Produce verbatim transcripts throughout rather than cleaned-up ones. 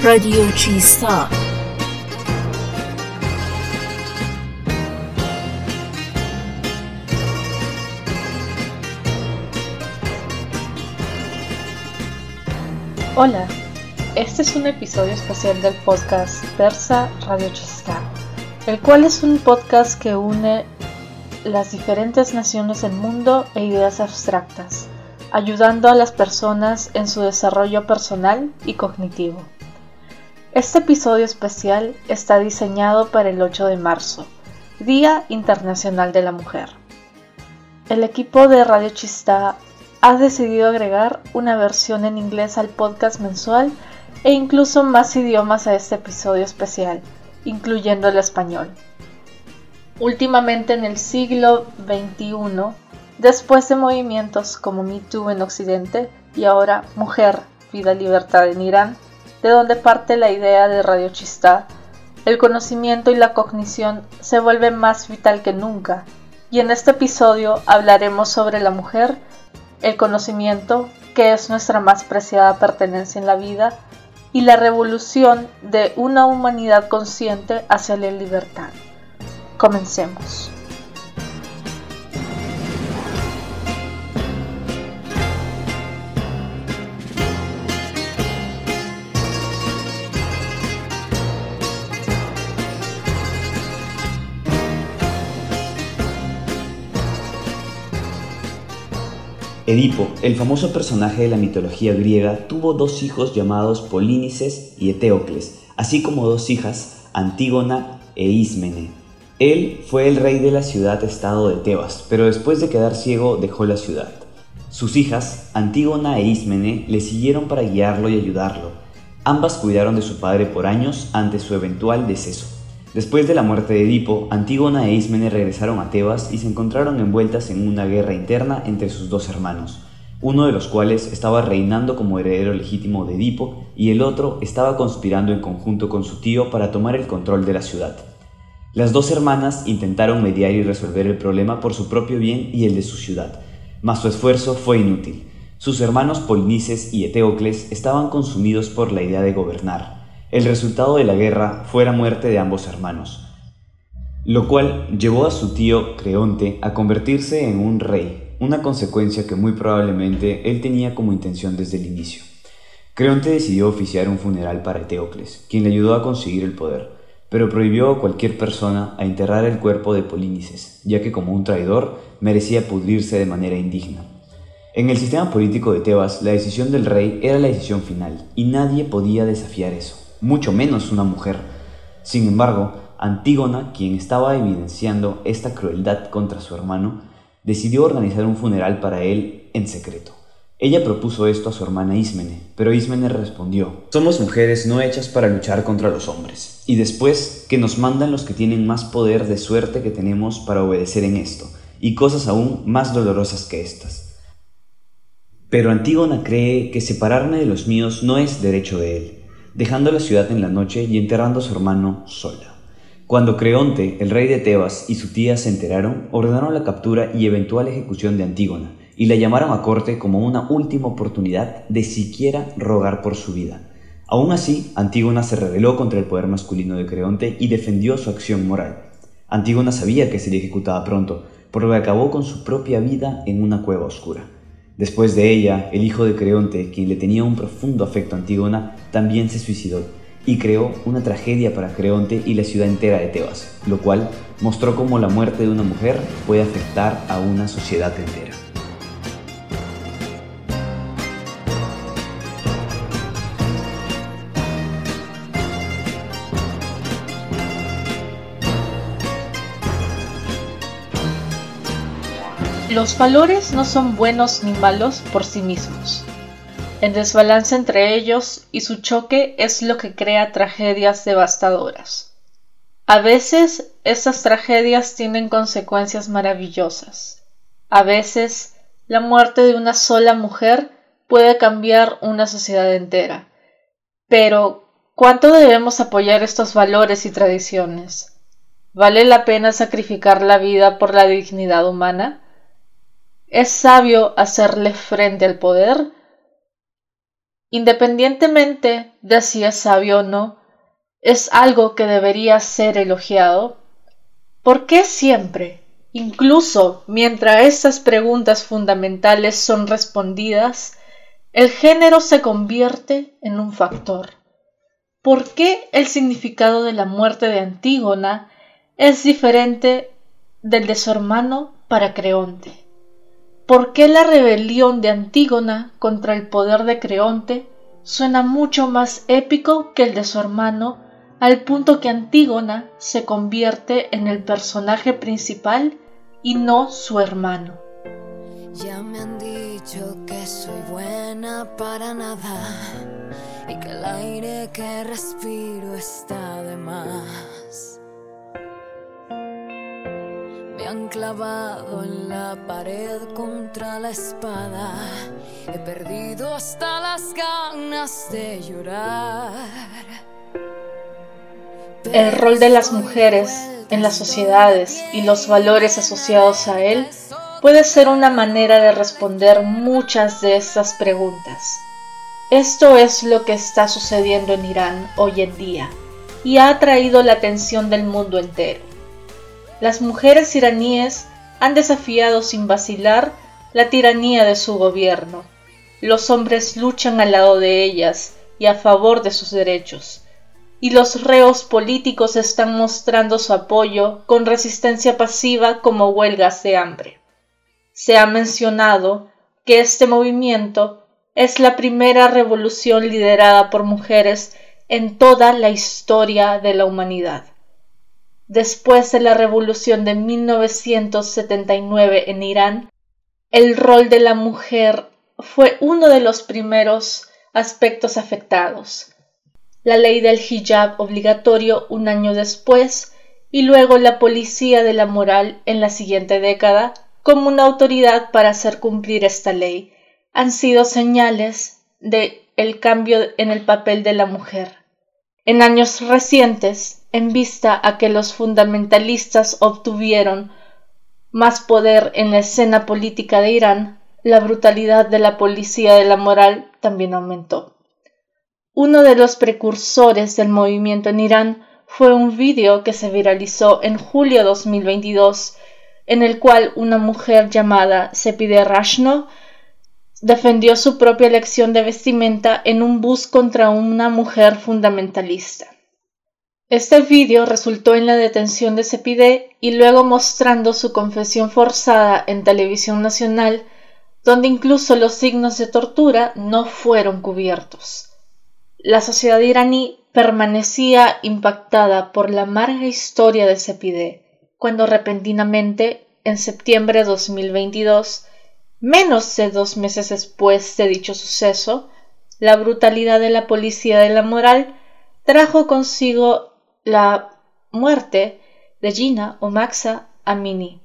Radio Chista. Hola, este es un episodio especial del podcast Versa Radio Chista, el cual es un podcast que une las diferentes naciones del mundo e ideas abstractas, ayudando a las personas en su desarrollo personal y cognitivo. Este episodio especial está diseñado para el ocho de marzo, Día Internacional de la Mujer. El equipo de Radio Chista ha decidido agregar una versión en inglés al podcast mensual e incluso más idiomas a este episodio especial, incluyendo el español. Últimamente en el siglo veintiuno, después de movimientos como Me Too en Occidente y ahora Mujer, Vida, Libertad en Irán, de donde parte la idea de Radio Chista, el conocimiento y la cognición se vuelven más vital que nunca, y en este episodio hablaremos sobre la mujer, el conocimiento, que es nuestra más preciada pertenencia en la vida, y la revolución de una humanidad consciente hacia la libertad. Comencemos. Edipo, el famoso personaje de la mitología griega, tuvo dos hijos llamados Polínices y Eteocles, así como dos hijas, Antígona e Ismene. Él fue el rey de la ciudad-estado de Tebas, pero después de quedar ciego dejó la ciudad. Sus hijas, Antígona e Ismene, le siguieron para guiarlo y ayudarlo. Ambas cuidaron de su padre por años ante su eventual deceso. Después de la muerte de Edipo, Antígona e Ismene regresaron a Tebas y se encontraron envueltas en una guerra interna entre sus dos hermanos, uno de los cuales estaba reinando como heredero legítimo de Edipo y el otro estaba conspirando en conjunto con su tío para tomar el control de la ciudad. Las dos hermanas intentaron mediar y resolver el problema por su propio bien y el de su ciudad, mas su esfuerzo fue inútil. Sus hermanos Polinices y Eteocles estaban consumidos por la idea de gobernar. El resultado de la guerra fue la muerte de ambos hermanos, lo cual llevó a su tío Creonte a convertirse en un rey, una consecuencia que muy probablemente él tenía como intención desde el inicio. Creonte decidió oficiar un funeral para Eteocles, quien le ayudó a conseguir el poder, pero prohibió a cualquier persona a enterrar el cuerpo de Polínices, ya que como un traidor merecía pudrirse de manera indigna. En el sistema político de Tebas, la decisión del rey era la decisión final, y nadie podía desafiar eso, mucho menos una mujer. Sin embargo, Antígona, quien estaba evidenciando esta crueldad contra su hermano, decidió organizar un funeral para él en secreto. Ella propuso esto a su hermana Ismene, pero Ismene respondió: «Somos mujeres no hechas para luchar contra los hombres, y después que nos mandan los que tienen más poder de suerte que tenemos para obedecer en esto, y cosas aún más dolorosas que estas. Pero Antígona cree que separarme de los míos no es derecho de él», dejando la ciudad en la noche y enterrando a su hermano sola. Cuando Creonte, el rey de Tebas, y su tía se enteraron, ordenaron la captura y eventual ejecución de Antígona, y la llamaron a corte como una última oportunidad de siquiera rogar por su vida. Aún así, Antígona se rebeló contra el poder masculino de Creonte y defendió su acción moral. Antígona sabía que sería ejecutada pronto, por lo que acabó con su propia vida en una cueva oscura. Después de ella, el hijo de Creonte, quien le tenía un profundo afecto a Antígona, también se suicidó y creó una tragedia para Creonte y la ciudad entera de Tebas, lo cual mostró cómo la muerte de una mujer puede afectar a una sociedad entera. Los valores no son buenos ni malos por sí mismos. El desbalance entre ellos y su choque es lo que crea tragedias devastadoras. A veces, estas tragedias tienen consecuencias maravillosas. A veces, la muerte de una sola mujer puede cambiar una sociedad entera. Pero, ¿cuánto debemos apoyar estos valores y tradiciones? ¿Vale la pena sacrificar la vida por la dignidad humana? ¿Es sabio hacerle frente al poder? Independientemente de si es sabio o no, es algo que debería ser elogiado. ¿Por qué siempre, incluso mientras estas preguntas fundamentales son respondidas, el género se convierte en un factor? ¿Por qué el significado de la muerte de Antígona es diferente del de su hermano para Creonte? ¿Por qué la rebelión de Antígona contra el poder de Creonte suena mucho más épico que el de su hermano, al punto que Antígona se convierte en el personaje principal y no su hermano? Ya me han dicho que soy buena para nada y que el aire que respiro está de más. Me han clavado en la pared contra la espada. He perdido hasta las ganas de llorar. El rol de las mujeres en las sociedades y los valores asociados a él puede ser una manera de responder muchas de estas preguntas. Esto es lo que está sucediendo en Irán hoy en día y ha atraído la atención del mundo entero. Las mujeres iraníes han desafiado sin vacilar la tiranía de su gobierno. Los hombres luchan al lado de ellas y a favor de sus derechos, y los reos políticos están mostrando su apoyo con resistencia pasiva como huelgas de hambre. Se ha mencionado que este movimiento es la primera revolución liderada por mujeres en toda la historia de la humanidad. Después de la revolución de mil novecientos setenta y nueve en Irán, el rol de la mujer fue uno de los primeros aspectos afectados. La ley del hijab obligatorio un año después y luego la policía de la moral en la siguiente década como una autoridad para hacer cumplir esta ley han sido señales de el cambio en el papel de la mujer. En años recientes, en vista a que los fundamentalistas obtuvieron más poder en la escena política de Irán, la brutalidad de la policía de la moral también aumentó. Uno de los precursores del movimiento en Irán fue un vídeo que se viralizó en julio de dos mil veintidós, en el cual una mujer llamada Sepideh Rashno defendió su propia elección de vestimenta en un bus contra una mujer fundamentalista. Este vídeo resultó en la detención de Sepideh y luego mostrando su confesión forzada en televisión nacional, donde incluso los signos de tortura no fueron cubiertos. La sociedad iraní permanecía impactada por la amarga historia de Sepideh, cuando repentinamente, en septiembre de dos mil veintidós, menos de dos meses después de dicho suceso, la brutalidad de la policía de la moral trajo consigo la muerte de Gina o Mahsa Amini.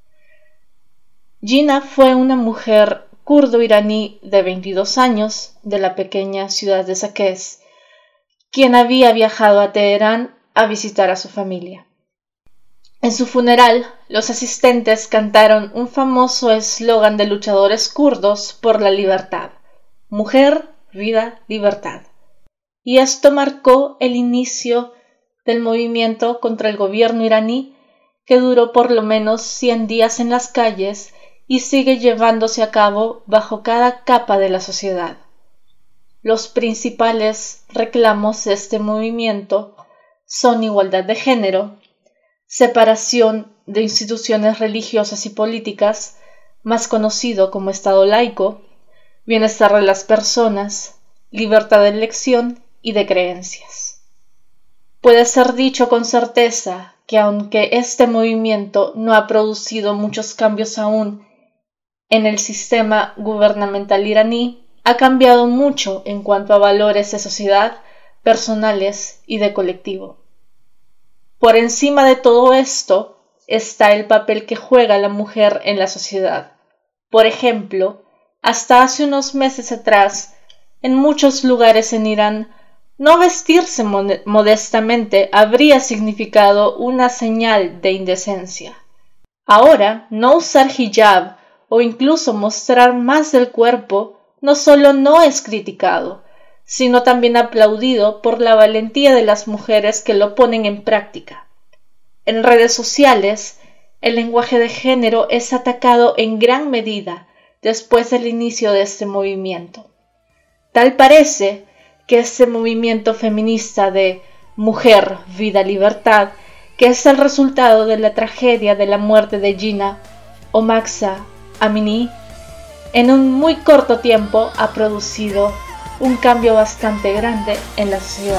Gina fue una mujer kurdo-iraní de veintidós años de la pequeña ciudad de Saqqez, quien había viajado a Teherán a visitar a su familia. En su funeral, los asistentes cantaron un famoso eslogan de luchadores kurdos por la libertad: mujer, vida, libertad. Y esto marcó el inicio del movimiento contra el gobierno iraní, que duró por lo menos cien días en las calles y sigue llevándose a cabo bajo cada capa de la sociedad. Los principales reclamos de este movimiento son igualdad de género, separación de instituciones religiosas y políticas, más conocido como Estado laico, bienestar de las personas, libertad de elección y de creencias. Puede ser dicho con certeza que aunque este movimiento no ha producido muchos cambios aún en el sistema gubernamental iraní, ha cambiado mucho en cuanto a valores de sociedad, personales y de colectivo. Por encima de todo esto está el papel que juega la mujer en la sociedad. Por ejemplo, hasta hace unos meses atrás, en muchos lugares en Irán, no vestirse modestamente habría significado una señal de indecencia. Ahora, no usar hijab o incluso mostrar más del cuerpo no solo no es criticado, sino también aplaudido por la valentía de las mujeres que lo ponen en práctica. En redes sociales, el lenguaje de género es atacado en gran medida después del inicio de este movimiento. Tal parece que este movimiento feminista de mujer, vida, libertad, que es el resultado de la tragedia de la muerte de Jina o Mahsa Amini, en un muy corto tiempo ha producido un cambio bastante grande en la sociedad.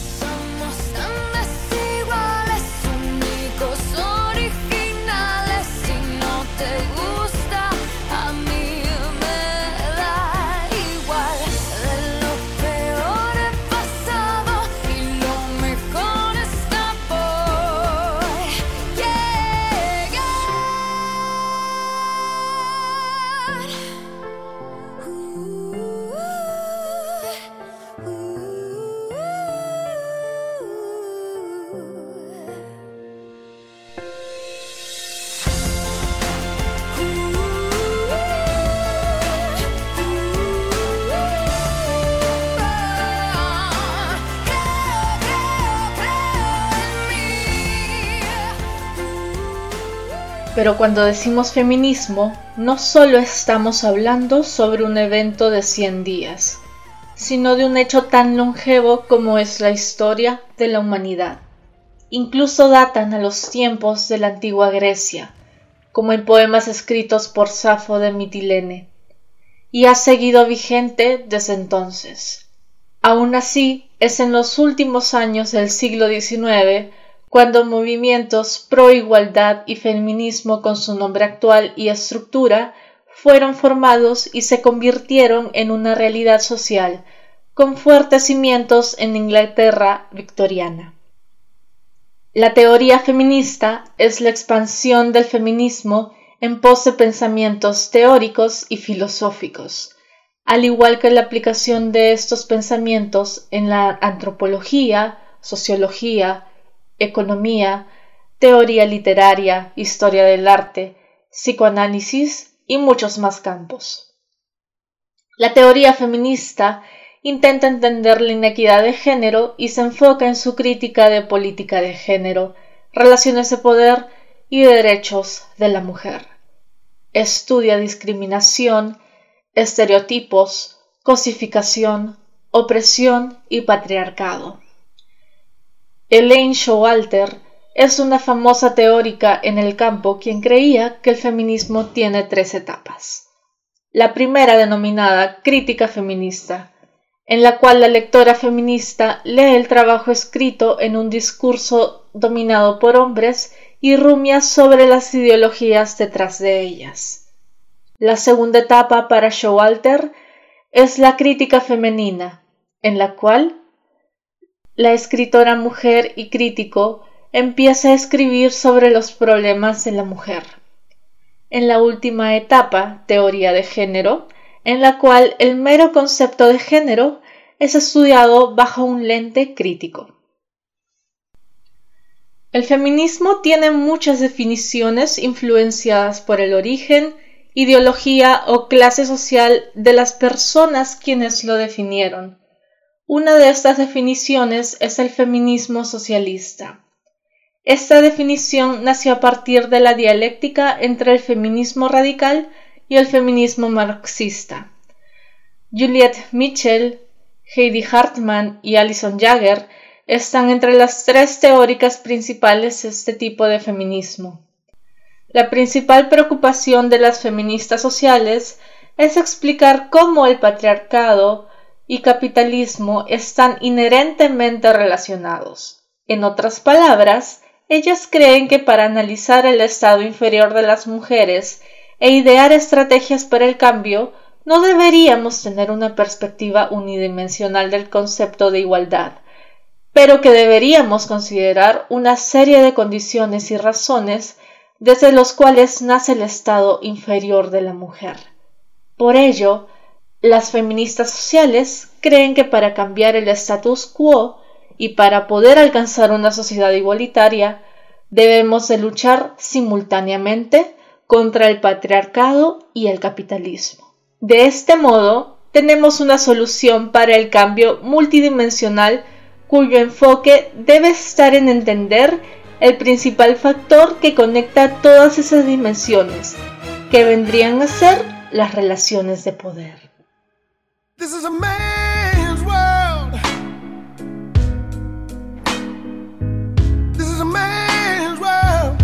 Pero cuando decimos feminismo, no solo estamos hablando sobre un evento de cien días, sino de un hecho tan longevo como es la historia de la humanidad. Incluso datan a los tiempos de la antigua Grecia, como en poemas escritos por Safo de Mitilene, y ha seguido vigente desde entonces. Aún así, es en los últimos años del siglo diecinueve cuando movimientos pro igualdad y feminismo con su nombre actual y estructura fueron formados y se convirtieron en una realidad social, con fuertes cimientos en Inglaterra victoriana. La teoría feminista es la expansión del feminismo en pos de pensamientos teóricos y filosóficos, al igual que la aplicación de estos pensamientos en la antropología, sociología, economía, teoría literaria, historia del arte, psicoanálisis y muchos más campos. La teoría feminista intenta entender la inequidad de género y se enfoca en su crítica de política de género, relaciones de poder y derechos de la mujer. Estudia discriminación, estereotipos, cosificación, opresión y patriarcado. Elaine Showalter es una famosa teórica en el campo quien creía que el feminismo tiene tres etapas. La primera, denominada crítica feminista, en la cual la lectora feminista lee el trabajo escrito en un discurso dominado por hombres y rumia sobre las ideologías detrás de ellas. La segunda etapa para Showalter es la crítica femenina, en la cual la escritora mujer y crítico empieza a escribir sobre los problemas de la mujer. En la última etapa, teoría de género, en la cual el mero concepto de género es estudiado bajo un lente crítico. El feminismo tiene muchas definiciones influenciadas por el origen, ideología o clase social de las personas quienes lo definieron. Una de estas definiciones es el feminismo socialista. Esta definición nació a partir de la dialéctica entre el feminismo radical y el feminismo marxista. Juliette Mitchell, Heidi Hartman y Alison Jagger están entre las tres teóricas principales de este tipo de feminismo. La principal preocupación de las feministas sociales es explicar cómo el patriarcado y capitalismo están inherentemente relacionados. En otras palabras, ellas creen que para analizar el estado inferior de las mujeres e idear estrategias para el cambio, no deberíamos tener una perspectiva unidimensional del concepto de igualdad, pero que deberíamos considerar una serie de condiciones y razones desde los cuales nace el estado inferior de la mujer. Por ello, las feministas sociales creen que para cambiar el status quo y para poder alcanzar una sociedad igualitaria, debemos de luchar simultáneamente contra el patriarcado y el capitalismo. De este modo, tenemos una solución para el cambio multidimensional cuyo enfoque debe estar en entender el principal factor que conecta todas esas dimensiones, que vendrían a ser las relaciones de poder. This is a man's world. This is a man's world.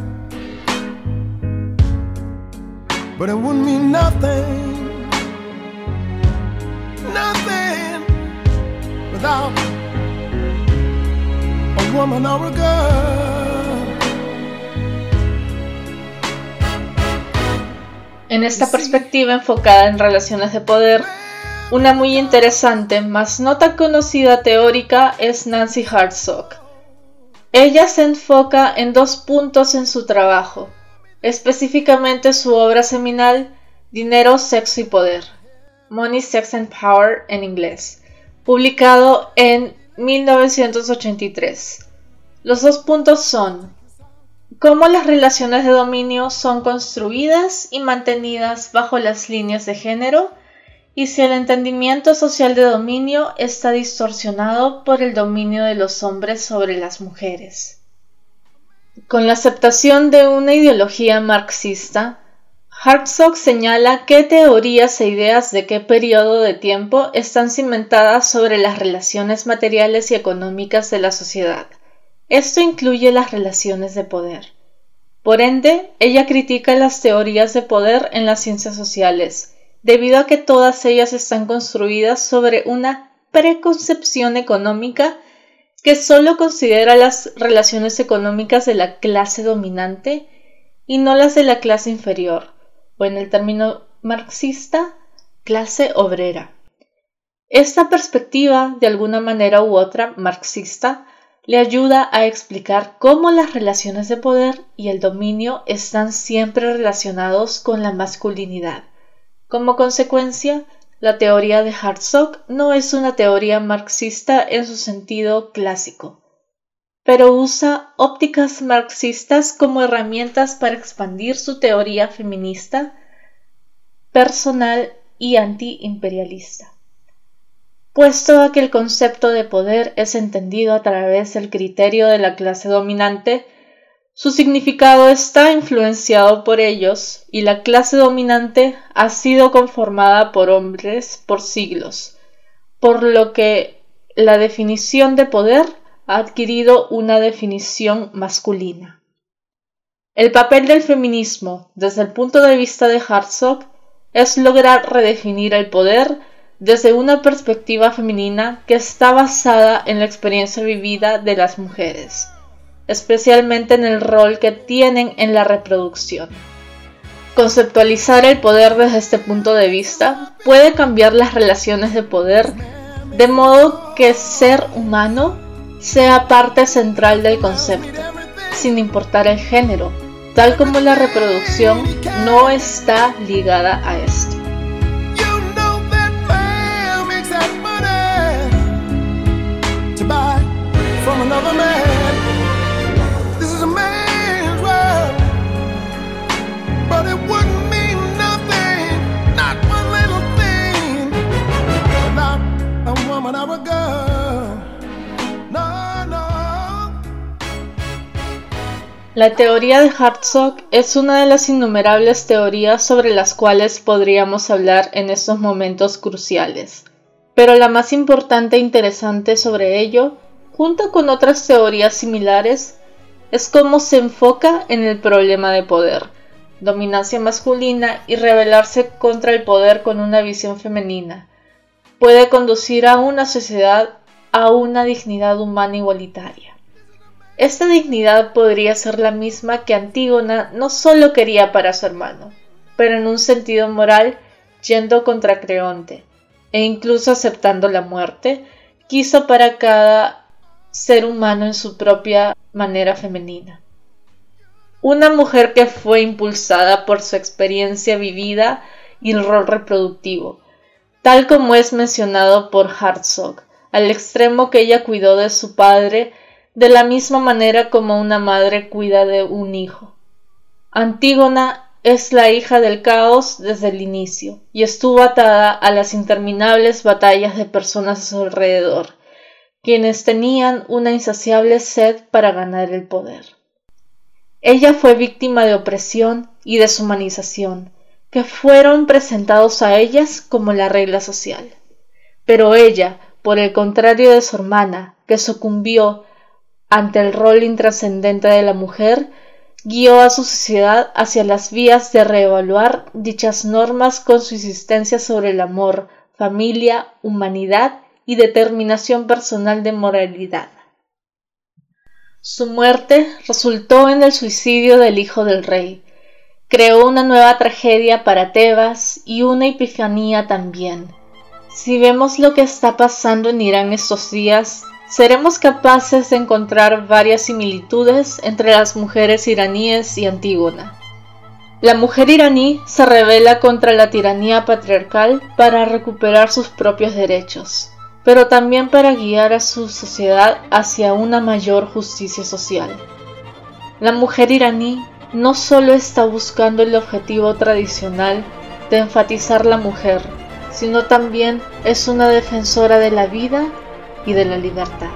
But it wouldn't mean nothing, nothing without a woman or a girl. En esta perspectiva enfocada en relaciones de poder, una muy interesante, mas no tan conocida teórica es Nancy Hartsock. Ella se enfoca en dos puntos en su trabajo, específicamente su obra seminal Dinero, Sexo y Poder, Money, Sex and Power en inglés, publicado en mil novecientos ochenta y tres. Los dos puntos son cómo las relaciones de dominio son construidas y mantenidas bajo las líneas de género y si el entendimiento social de dominio está distorsionado por el dominio de los hombres sobre las mujeres. Con la aceptación de una ideología marxista, Hartsock señala qué teorías e ideas de qué periodo de tiempo están cimentadas sobre las relaciones materiales y económicas de la sociedad. Esto incluye las relaciones de poder. Por ende, ella critica las teorías de poder en las ciencias sociales, debido a que todas ellas están construidas sobre una preconcepción económica que solo considera las relaciones económicas de la clase dominante y no las de la clase inferior, o en el término marxista, clase obrera. Esta perspectiva, de alguna manera u otra, marxista, le ayuda a explicar cómo las relaciones de poder y el dominio están siempre relacionados con la masculinidad. Como consecuencia, la teoría de Hartsock no es una teoría marxista en su sentido clásico, pero usa ópticas marxistas como herramientas para expandir su teoría feminista, personal y antiimperialista. Puesto a que el concepto de poder es entendido a través del criterio de la clase dominante, su significado está influenciado por ellos y la clase dominante ha sido conformada por hombres por siglos, por lo que la definición de poder ha adquirido una definición masculina. El papel del feminismo, desde el punto de vista de Hartsock, es lograr redefinir el poder desde una perspectiva femenina que está basada en la experiencia vivida de las mujeres, especialmente en el rol que tienen en la reproducción. Conceptualizar el poder desde este punto de vista puede cambiar las relaciones de poder de modo que ser humano sea parte central del concepto, sin importar el género, tal como la reproducción no está ligada a esto. La teoría de Hartsock es una de las innumerables teorías sobre las cuales podríamos hablar en estos momentos cruciales, pero la más importante e interesante sobre ello, junto con otras teorías similares, es cómo se enfoca en el problema de poder, dominancia masculina y rebelarse contra el poder con una visión femenina. Puede conducir a una sociedad a una dignidad humana igualitaria. Esta dignidad podría ser la misma que Antígona no solo quería para su hermano, pero en un sentido moral, yendo contra Creonte, e incluso aceptando la muerte, quiso para cada ser humano en su propia manera femenina. Una mujer que fue impulsada por su experiencia vivida y el rol reproductivo, tal como es mencionado por Hartsock, al extremo que ella cuidó de su padre de la misma manera como una madre cuida de un hijo. Antígona es la hija del caos desde el inicio y estuvo atada a las interminables batallas de personas a su alrededor, quienes tenían una insaciable sed para ganar el poder. Ella fue víctima de opresión y deshumanización, que fueron presentados a ellas como la regla social. Pero ella, por el contrario de su hermana, que sucumbió ante el rol intrascendente de la mujer, guió a su sociedad hacia las vías de reevaluar dichas normas con su insistencia sobre el amor, familia, humanidad y determinación personal de moralidad. Su muerte resultó en el suicidio del hijo del rey. Creó una nueva tragedia para Tebas y una epifanía también. Si vemos lo que está pasando en Irán estos días, seremos capaces de encontrar varias similitudes entre las mujeres iraníes y Antígona. La mujer iraní se rebela contra la tiranía patriarcal para recuperar sus propios derechos, pero también para guiar a su sociedad hacia una mayor justicia social. La mujer iraní no solo está buscando el objetivo tradicional de enfatizar la mujer, sino también es una defensora de la vida y de la libertad.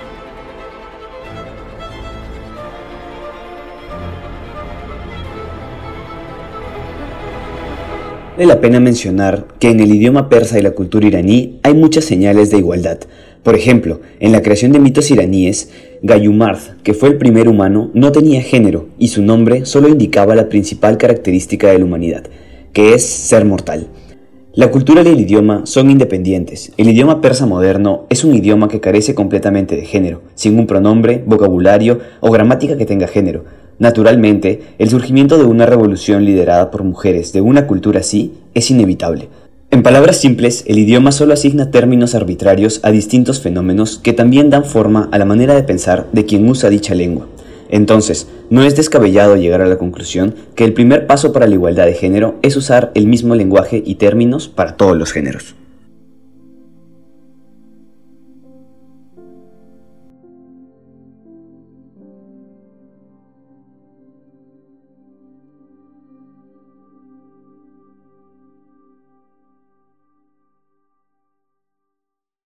Vale la pena mencionar que en el idioma persa y la cultura iraní hay muchas señales de igualdad. Por ejemplo, en la creación de mitos iraníes, Gayumarth, que fue el primer humano, no tenía género y su nombre solo indicaba la principal característica de la humanidad, que es ser mortal. La cultura y el idioma son independientes. El idioma persa moderno es un idioma que carece completamente de género, sin un pronombre, vocabulario o gramática que tenga género. Naturalmente, el surgimiento de una revolución liderada por mujeres de una cultura así es inevitable. En palabras simples, el idioma solo asigna términos arbitrarios a distintos fenómenos que también dan forma a la manera de pensar de quien usa dicha lengua. Entonces, no es descabellado llegar a la conclusión que el primer paso para la igualdad de género es usar el mismo lenguaje y términos para todos los géneros.